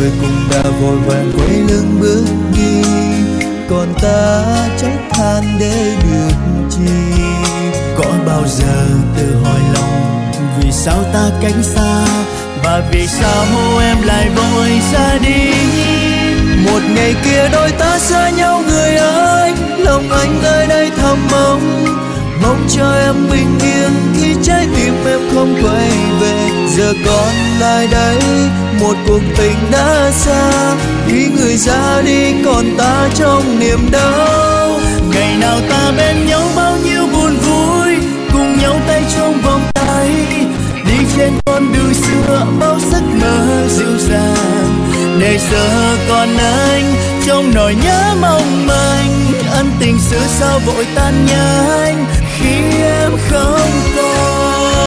người cũng đã vội vàng quay lưng bước đi, còn ta trách than để được chi. Có bao giờ tự hỏi lòng vì sao ta cách xa, và vì sao em lại vội ra đi. Một ngày kia đôi ta xa nhau người ơi, lòng anh nơi đây thầm mong, mong cho em bình yên khi trái tim em không quay về. Giờ còn lại đây một cuộc tình đã xa, khi người ra đi còn ta trong niềm đau. Ngày nào ta bên nhau bao nhiêu buồn vui, cùng nhau tay trong vòng tay, đi trên con đường xưa bao giấc mơ dịu dàng. Để giờ còn anh trong nỗi nhớ mong manh, ân tình xưa sao vội tan nhanh khi em không còn.